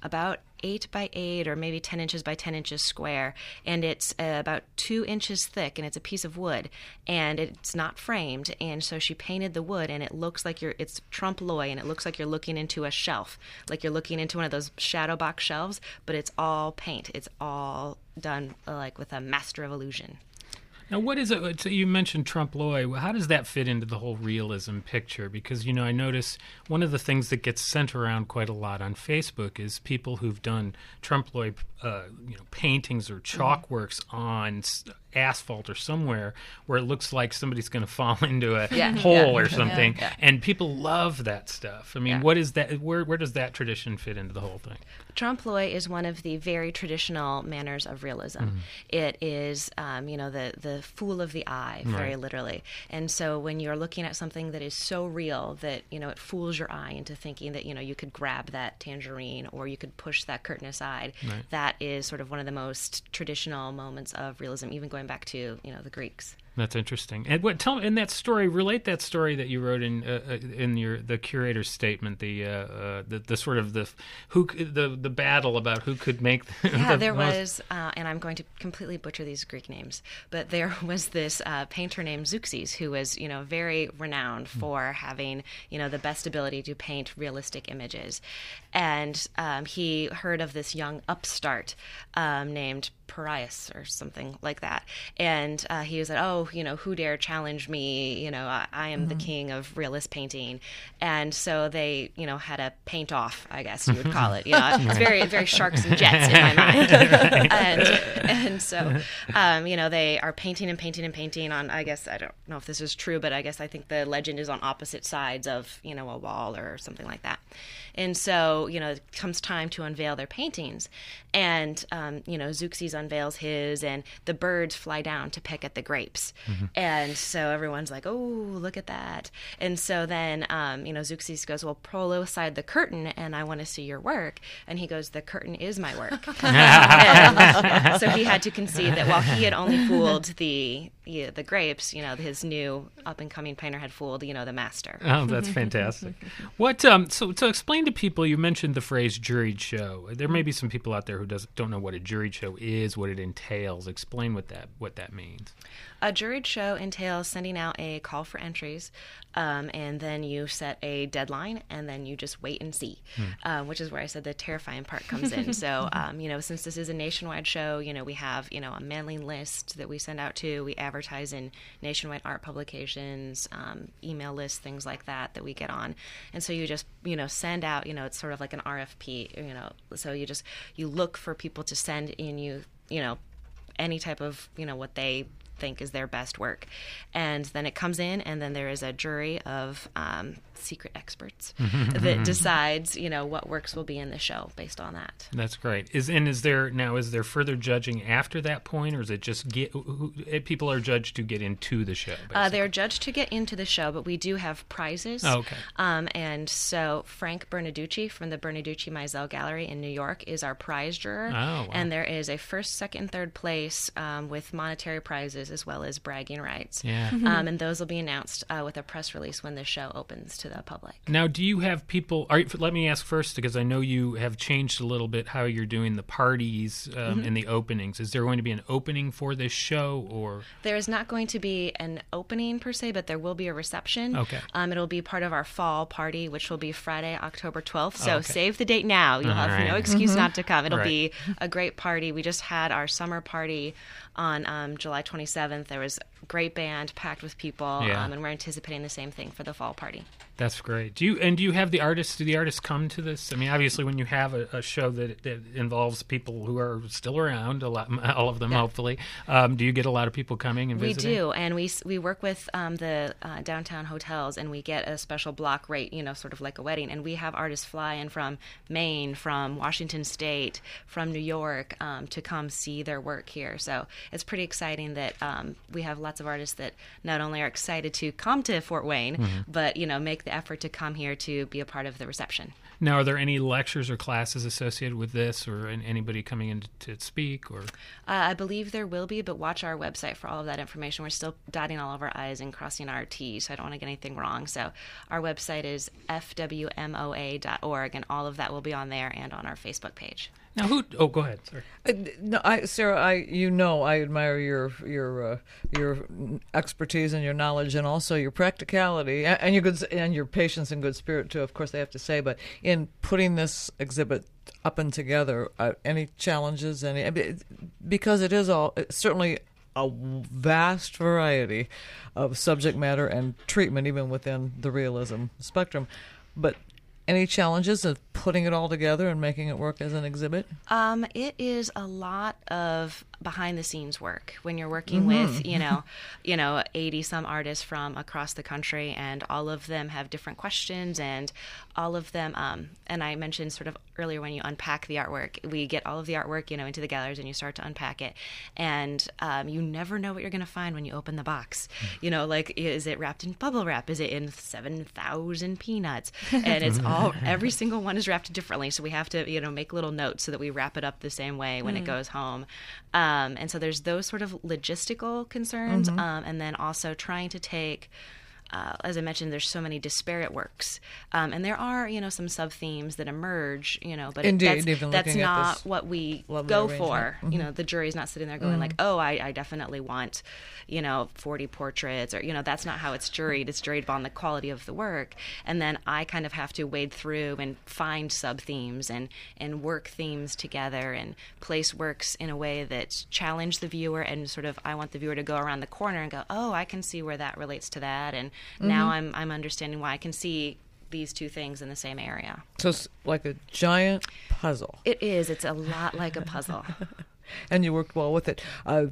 about eight by eight or maybe ten inches by ten inches square, and it's uh, about two inches thick, and it's a piece of wood, and it's not framed. And so she painted the wood, and it looks like you're it's trompe l'oeil, and it looks like you're looking into a shelf, like you're looking into one of those shadow box shelves, but it's all paint. It's all done uh, like with a master of illusion. Now, what is it? So you mentioned trompe l'oeil. How does that fit into the whole realism picture? Because, you know, I notice one of the things that gets sent around quite a lot on Facebook is people who've done trompe l'oeil, uh, you know, paintings or chalk works on s- asphalt or somewhere where it looks like somebody's going to fall into a Yeah. hole Yeah. or something. Yeah. Yeah. And people love that stuff. I mean, Yeah. what is that? Where where does that tradition fit into the whole thing? Trompe l'oeil is one of the very traditional manners of realism. Mhm. It is, um, you know, the, the fool of the eye, very Right. literally. And so when you're looking at something that is so real that, you know, it fools your eye into thinking that, you know, you could grab that tangerine or you could push that curtain aside, Right. that is sort of one of the most traditional moments of realism, even going back to, you know, the Greeks. That's interesting. And what tell me in that story? Relate that story that you wrote in uh, uh, in your the curator's statement. The uh, uh, the, the sort of the who c- the the battle about who could make. The, Yeah, the there most... was, uh, and I'm going to completely butcher these Greek names, but there was this uh, painter named Zeuxis who was, you know, very renowned for having, you know, the best ability to paint realistic images, and um, he heard of this young upstart um, named Parias or something like that, and uh, he was like, oh, you know, who dare challenge me? You know, I, I am the Mhm. king of realist painting, and so they, you know, had a paint off, I guess you would call it. You know, it's very, very sharks and jets in my mind, and and so, um, you know, they are painting and painting and painting on. I guess I don't know if this is true, but I guess I think the legend is on opposite sides of, you know, a wall or something like that. And so, you know, it comes time to unveil their paintings, and um, you know, Zeuxis unveils his, and the birds fly down to pick at the grapes, Mhm. and so everyone's like, "Oh, look at that!" And so then, um, you know, Zeuxis goes, "Well, pull aside the curtain, and I want to see your work." And he goes, "The curtain is my work." And so he had to concede that while he had only fooled the yeah, the grapes, you know, his new up and coming painter had fooled, you know, the master. Oh, that's fantastic. What um so so explain to people, you mentioned the phrase juried show. There may be some people out there who doesn't don't know what a juried show is, what it entails. Explain what that what that means. A juried show entails sending out a call for entries, um, and then you set a deadline, and then you just wait and see, Hmm. uh, which is where I said the terrifying part comes in. So, um, you know, since this is a nationwide show, you know, we have, you know, a mailing list that we send out to. We advertise in nationwide art publications, um, email lists, things like that that we get on. And so you just, you know, send out, you know, it's sort of like an R F P, you know, so you just, you look for people to send in you, you know, any type of, you know, what they think is their best work, and then it comes in, and then there is a jury of um, secret experts that decides, you know, what works will be in the show based on that. That's great. Is and is there now is there further judging after that point, or is it just get who, who, people are judged to get into the show? Uh, they're judged to get into the show, but we do have prizes. Oh, okay. Um, and so Frank Bernaducci from the Bernaducci Mizell Gallery in New York is our prize juror. Oh, wow. And there is a first, second, third place um, with monetary prizes as well as bragging rights. Yeah. Um, and those will be announced uh, with a press release when the show opens to the public. Now, do you have people? Are, let me ask first, because I know you have changed a little bit how you're doing the parties um, Mhm. and the openings. Is there going to be an opening for this show, or There is not going to be an opening per se, but there will be a reception. Okay. Um, it'll be part of our fall party, which will be Friday, October twelfth. So Oh, okay. save the date now. You'll All have right. no excuse Mhm. not to come. It'll Right. be a great party. We just had our summer party on um, July twenty-seventh. There was a great band packed with people, Yeah. um, and we're anticipating the same thing for the fall party. that's great? Do you and do you have the artists? Do the artists come to this? I mean, obviously, when you have a, a show that, that involves people who are still around, a lot, all of them, Yeah. hopefully, um, do you get a lot of people coming and We visiting? do, and we we work with um, the uh, downtown hotels, and we get a special block rate, you know, sort of like a wedding. And we have artists fly in from Maine, from Washington State, from New York um, to come see their work here. So it's pretty exciting that um, we have lots lots of artists that not only are excited to come to Fort Wayne, Mhm. but, you know, make the effort to come here to be a part of the reception. Now, are there any lectures or classes associated with this, or an- anybody coming in to speak? Or Uh, I believe there will be, but watch our website for all of that information. We're still dotting all of our I's and crossing our T's, so I don't want to get anything wrong. So our website is f w m o a dot org, and all of that will be on there and on our Facebook page. Now, who? Oh, go ahead. Sorry. Uh, no, I, Sarah, I you know I admire your your uh, your expertise and your knowledge, and also your practicality and, and your good and your patience and good spirit too. Of course, I have to say, but in putting this exhibit up and together, uh, any challenges? Any I mean, because it is all it's certainly a vast variety of subject matter and treatment, even within the realism spectrum, but. Any challenges of putting it all together and making it work as an exhibit? Um, it is a lot of behind the scenes work when you're working Mhm. with, you know, you know, eighty some artists from across the country, and all of them have different questions, and all of them, um, and I mentioned sort of earlier when you unpack the artwork, we get all of the artwork, you know, into the galleries and you start to unpack it, and um, you never know what you're going to find when you open the box. You know, like, is it wrapped in bubble wrap? Is it in seven thousand peanuts? And it's all, every single one is wrapped differently, so we have to, you know, make little notes so that we wrap it up the same way when Mm. it goes home. Um, and so there's those sort of logistical concerns, Mhm. um, and then also trying to take, uh, as I mentioned, there's so many disparate works, um, and there are, you know, some sub themes that emerge, you know, but it- Indeed, that's, even that's looking at not this what we lovely go arrangement. for. You Mhm. know, the jury's not sitting there going Mhm. like, oh, I, I definitely want, you know, forty portraits, or, you know, that's not how it's juried. It's juried on the quality of the work, and then I kind of have to wade through and find sub themes and and work themes together and place works in a way that challenge the viewer, and sort of I want the viewer to go around the corner and go, oh, I can see where that relates to that, and now Mhm. I'm I'm understanding why I can see these two things in the same area. So it's like a giant puzzle. It is. It's a lot like a puzzle. And you worked well with it. Uh,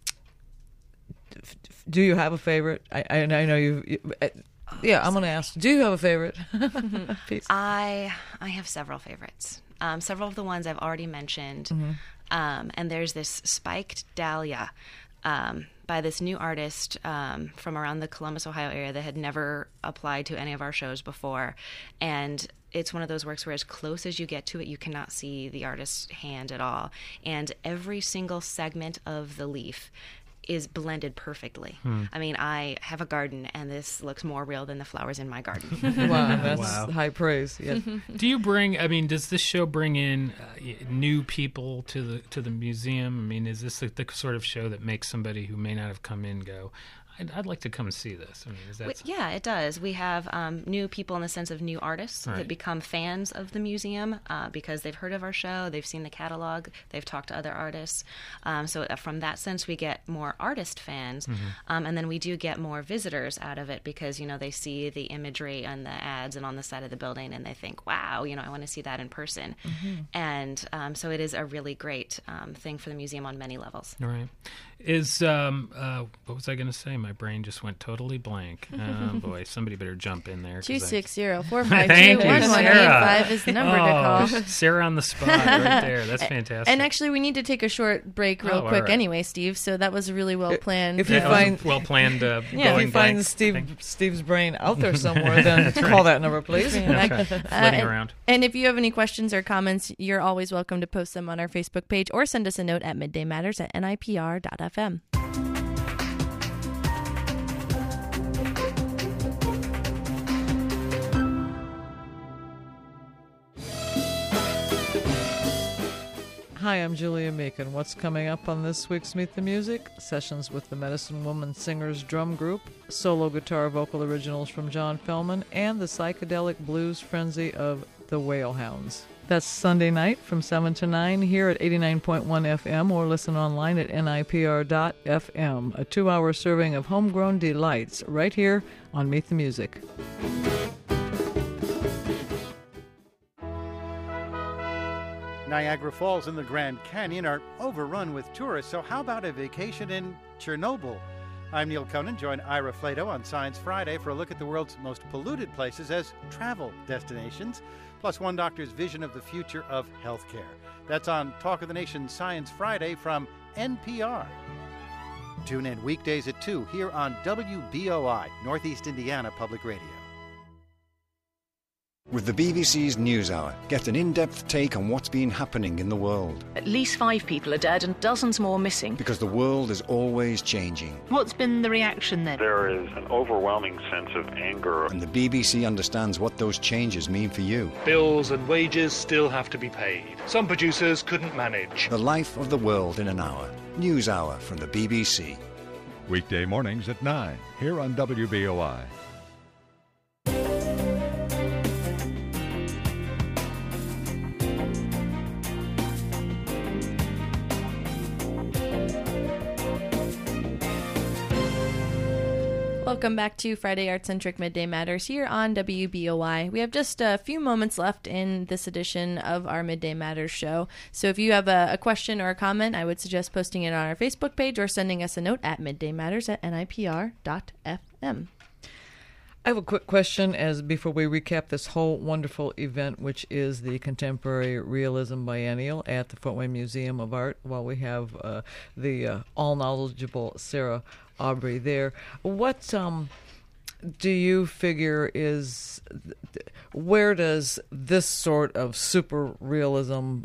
do you have a favorite? I, I, I know you. you uh, yeah, I'm going to ask. Do you have a favorite piece? I I have several favorites. Um, several of the ones I've already mentioned. Mhm. Um, and there's this spiked dahlia um, by this new artist um, from around the Columbus, Ohio area that had never applied to any of our shows before. And it's one of those works where as close as you get to it, you cannot see the artist's hand at all. And every single segment of the leaf is blended perfectly. Hmm. I mean, I have a garden, and this looks more real than the flowers in my garden. Wow, that's Wow. high praise. Yeah. Do you bring? I mean, does this show bring in uh, y- new people to the to the museum? I mean, is this the, the sort of show that makes somebody who may not have come in go, I'd, I'd like to come see this? I mean, is that We- yeah, it does. We have um, new people in the sense of new artists Right. that become fans of the museum uh, because they've heard of our show, they've seen the catalog, they've talked to other artists. Um, so uh, from that sense, we get more artist fans, Mhm. um, and then we do get more visitors out of it because you know they see the imagery on the ads and on the side of the building, and they think, "Wow, you know, I want to see that in person." Mhm. And um, so it is a really great um, thing for the museum on many levels. All right. Is um uh what was I going to say? My brain just went totally blank. Oh boy, somebody better jump in there. 'cause I- two six zero four five two Thank you, one one eight Sarah. five is the number to Oh, call. Sarah on the spot right there. That's A- fantastic. And actually, we need to take a short break real Oh, all quick right. anyway, Steve. So that was a really well planned. If you That was a find well-planned, uh, Yeah. if going you blank find Steve thing. Steve's brain out there somewhere, then That's call right. that number, please. That's right. Floating and, around. And if you have any questions or comments, you're always welcome to post them on our Facebook page or send us a note at midday matters at N I P R dot F M. Hi, I'm Julia Meakin. What's coming up on this week's Meet the Music? Sessions with the Medicine Woman Singers Drum Group, solo guitar vocal originals from John Fellman, and the psychedelic blues frenzy of the Whalehounds. That's Sunday night from seven to nine here at eighty-nine point one F M, or listen online at N I P R dot F M. A two-hour serving of homegrown delights right here on Meet the Music. Niagara Falls and the Grand Canyon are overrun with tourists, so how about a vacation in Chernobyl? I'm Neil Conan. Join Ira Flato on Science Friday for a look at the world's most polluted places as travel destinations, plus one doctor's vision of the future of healthcare. That's on Talk of the Nation Science Friday from N P R. Tune in weekdays at two here on W B O I, Northeast Indiana Public Radio. With the B B C's NewsHour, get an in-depth take on what's been happening in the world. At least five people are dead and dozens more missing. Because the world is always changing. What's been the reaction then? There is an overwhelming sense of anger. And the B B C understands what those changes mean for you. Bills and wages still have to be paid. Some producers couldn't manage. The life of the world in an hour. NewsHour from the B B C. Weekday mornings at nine, here on W B O I. Welcome back to Friday Art Centric Midday Matters here on W B O I. We have just a few moments left in this edition of our Midday Matters show. So if you have a, a question or a comment, I would suggest posting it on our Facebook page or sending us a note at middaymatters at N I P R dot F M. I have a quick question as before we recap this whole wonderful event, which is the Contemporary Realism Biennial at the Fort Wayne Museum of Art, while we have uh, the uh, all-knowledgeable Sarah Aubrey there. What um, do you figure is, where does this sort of super realism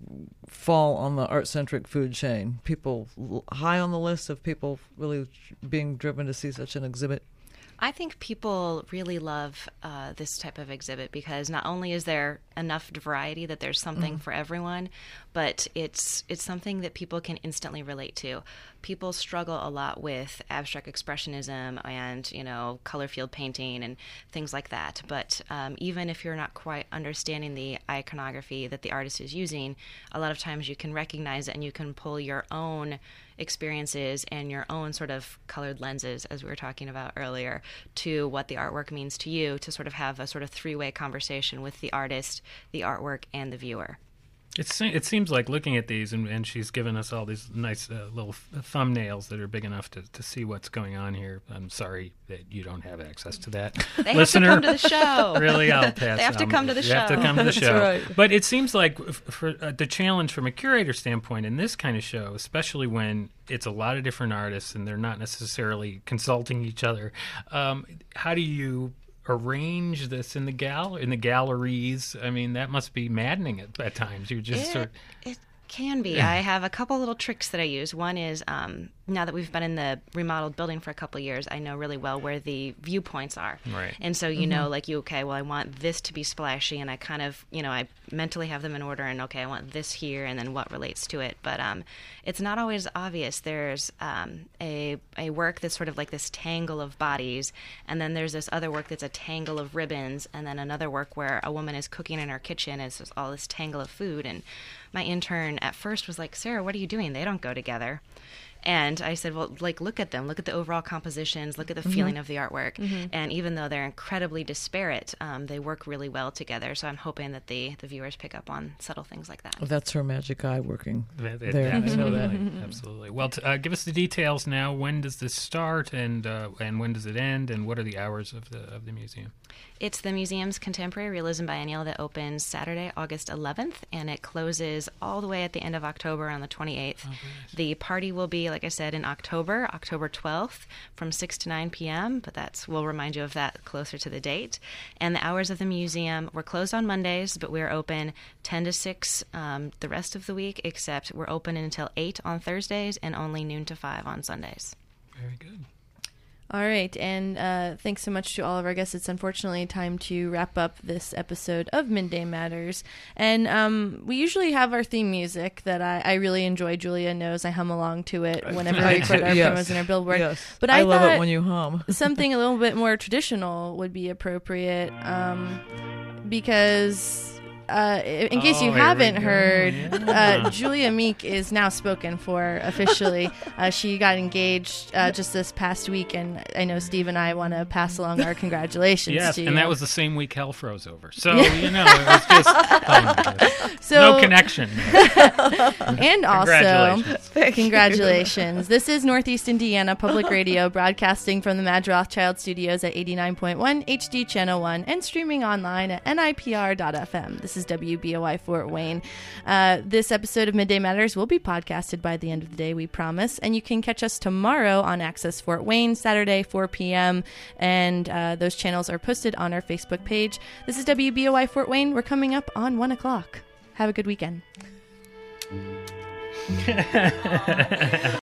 fall on the art-centric food chain? People high on the list of people really being driven to see such an exhibit? I think people really love uh, this type of exhibit because not only is there enough variety that there's something Mm. for everyone, but it's it's something that people can instantly relate to. People struggle a lot with abstract expressionism and, you know, color field painting and things like that. But um, even if you're not quite understanding the iconography that the artist is using, a lot of times you can recognize it and you can pull your own experiences and your own sort of colored lenses, as we were talking about earlier, to what the artwork means to you, to sort of have a sort of three-way conversation with the artist, the artwork, and the viewer. It's, it seems like looking at these, and, and she's given us all these nice uh, little f- thumbnails that are big enough to, to see what's going on here. I'm sorry that you don't have access to that. They Listener, have to come to the show. Really, I'll pass. They have to um, come to the you show. have to come to the That's show. right. But it seems like f- for uh, the challenge from a curator standpoint in this kind of show, especially when it's a lot of different artists and they're not necessarily consulting each other, um, how do you arrange this in the gal in the galleries? I mean, that must be maddening at, at times. You just It- sort it can be. I have a couple little tricks that I use. One is um, now that we've been in the remodeled building for a couple of years, I know really well where the viewpoints are. Right. And so you Mhm. know, like you, okay, well, I want this to be splashy, and I kind of, you know, I mentally have them in order, and okay, I want this here, and then what relates to it. But um, it's not always obvious. There's um, a a work that's sort of like this tangle of bodies, and then there's this other work that's a tangle of ribbons, and then another work where a woman is cooking in her kitchen, and it's just all this tangle of food. And my intern at first was like, Sarah, what are you doing? They don't go together. And I said, well, like, look at them. Look at the overall compositions. Look at the Mhm. feeling of the artwork. Mhm. And even though they're incredibly disparate, um, they work really well together. So I'm hoping that the, the viewers pick up on subtle things like that. Well, that's her magic eye working That, that, there. that, I know that. absolutely, absolutely. Well, t- uh, give us the details now. When does this start, and uh, and when does it end, and what are the hours of the of the museum? It's the museum's Contemporary Realism Biennial that opens Saturday, August eleventh, and it closes all the way at the end of October on the twenty-eighth. The party will be, like I said, in October, October twelfth, from six to nine p.m., but that's we'll remind you of that closer to the date. And the hours of the museum, we're closed on Mondays, but we're open ten to six um, the rest of the week, except we're open until eight on Thursdays and only noon to five on Sundays. Very good. All right, and uh, thanks so much to all of our guests. It's unfortunately time to wrap up this episode of Midday Matters. And um, we usually have our theme music that I, I really enjoy. Julia knows I hum along to it whenever I we record do, our yes. promos and our billboard. Yes. But I I, love it thought when you hum. something a little bit more traditional would be appropriate um, because... Uh, in case Oh, you here we haven't go. heard, Yeah. uh, Julia Meek is now spoken for officially. uh, she got engaged uh, just this past week, and I know Steve and I want to pass along our congratulations Yes, to you. and that was the same week hell froze over. So, you know, it was just oh, So- no connection. And also, Congratulations. Thank you. congratulations. This is Northeast Indiana Public Radio, broadcasting from the Mad Rothschild Studios at eighty-nine point one H D Channel one and streaming online at N I P R dot F M. This is is W B O I Fort Wayne. Uh, this episode of Midday Matters will be podcasted by the end of the day, we promise. And you can catch us tomorrow on Access Fort Wayne, Saturday, four p.m. And uh, those channels are posted on our Facebook page. This is W B O I Fort Wayne. We're coming up on one o'clock. Have a good weekend.